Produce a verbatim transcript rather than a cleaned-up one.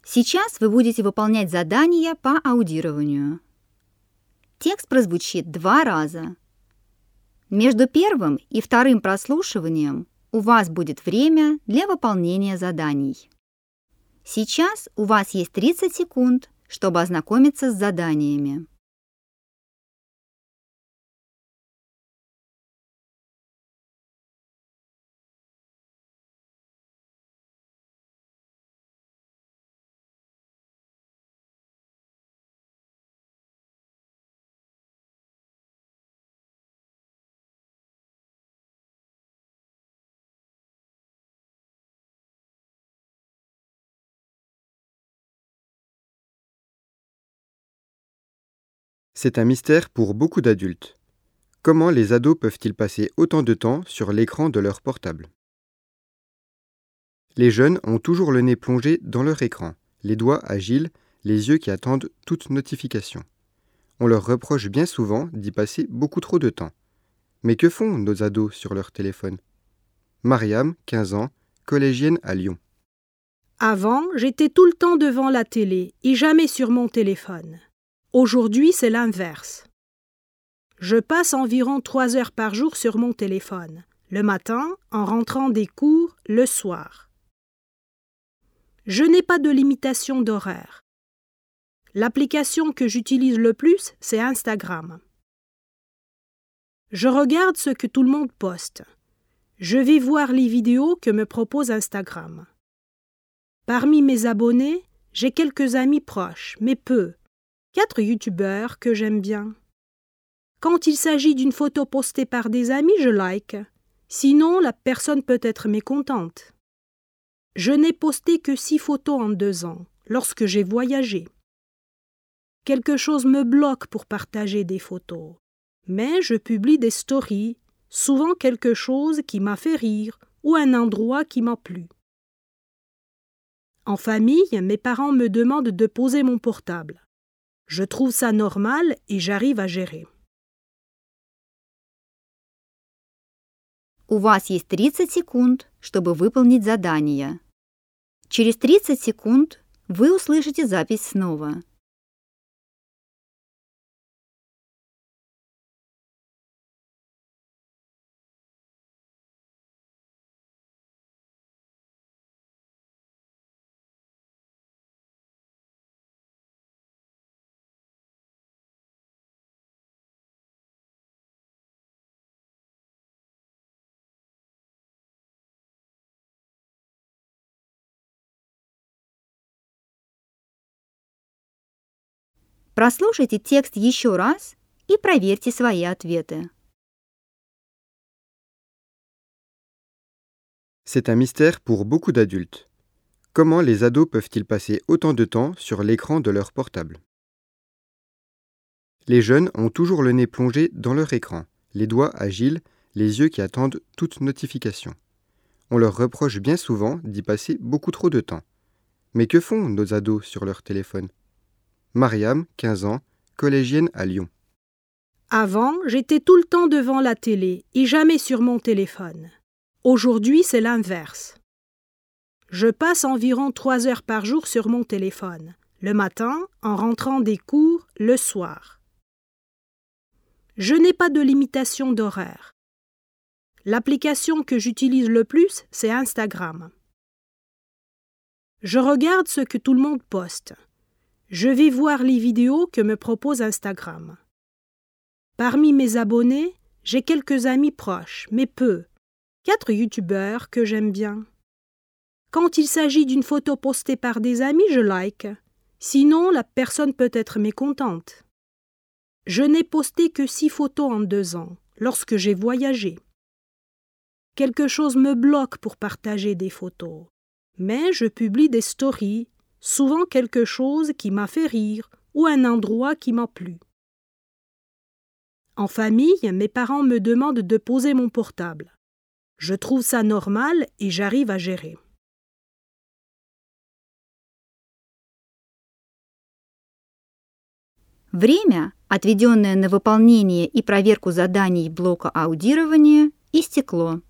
Сейчас вы будете выполнять задания по аудированию. Текст прозвучит два раза. Между первым и вторым прослушиванием у вас будет время для выполнения заданий. Сейчас у вас есть тридцать секунд, чтобы ознакомиться с заданиями. C'est un mystère pour beaucoup d'adultes. Comment les ados peuvent-ils passer autant de temps sur l'écran de leur portable? Les jeunes ont toujours le nez plongé dans leur écran, les doigts agiles, les yeux qui attendent toute notification. On leur reproche bien souvent d'y passer beaucoup trop de temps. Mais que font nos ados sur leur téléphone? Mariam, quinze ans, collégienne à Lyon. Avant, j'étais tout le temps devant la télé et jamais sur mon téléphone. Aujourd'hui, c'est l'inverse. Je passe environ trois heures par jour sur mon téléphone, le matin, en rentrant des cours, le soir. Je n'ai pas de limitation d'horaire. L'application que j'utilise le plus, c'est Instagram. Je regarde ce que tout le monde poste. Je vais voir les vidéos que me propose Instagram. Parmi mes abonnés, j'ai quelques amis proches, mais peu. Quatre youtubeurs que j'aime bien. Quand il s'agit d'une photo postée par des amis, je like. Sinon, la personne peut être mécontente. Je n'ai posté que six photos en deux ans, lorsque j'ai voyagé. Quelque chose me bloque pour partager des photos. Mais je publie des stories, souvent quelque chose qui m'a fait rire ou un endroit qui m'a plu. En famille, mes parents me demandent de poser mon portable. Je trouve ça normal et j'arrive à gérer. У вас есть тридцать секунд, чтобы выполнить задание. Через тридцать секунд вы услышите запись снова. Прослушайте текст еще раз и проверьте свои ответы. C'est un mystère pour beaucoup d'adultes. Comment les ados peuvent-ils passer autant de temps sur l'écran de leur portable? Les jeunes ont toujours le nez plongé dans leur écran, les doigts agiles, les yeux qui attendent toute notification. On leur reproche bien souvent d'y passer beaucoup trop de temps. Mais que font nos ados sur leur téléphone? Mariam, quinze ans, collégienne à Lyon. Avant, j'étais tout le temps devant la télé et jamais sur mon téléphone. Aujourd'hui, c'est l'inverse. Je passe environ trois heures par jour sur mon téléphone, le matin, en rentrant des cours, le soir. Je n'ai pas de limitation d'horaire. L'application que j'utilise le plus, c'est Instagram. Je regarde ce que tout le monde poste. Je vais voir les vidéos que me propose Instagram. Parmi mes abonnés, j'ai quelques amis proches, mais peu. Quatre youtubeurs que j'aime bien. Quand il s'agit d'une photo postée par des amis, je like. Sinon, la personne peut être mécontente. Je n'ai posté que six photos en deux ans, lorsque j'ai voyagé. Quelque chose me bloque pour partager des photos. Mais je publie des stories, souvent quelque chose qui m'a fait rire ou un endroit qui m'a plu. En famille, mes parents me demandent de poser mon portable. Je trouve ça normal et j'arrive à gérer. Время, отведенное на выполнение и проверку заданий блока аудирования, истекло.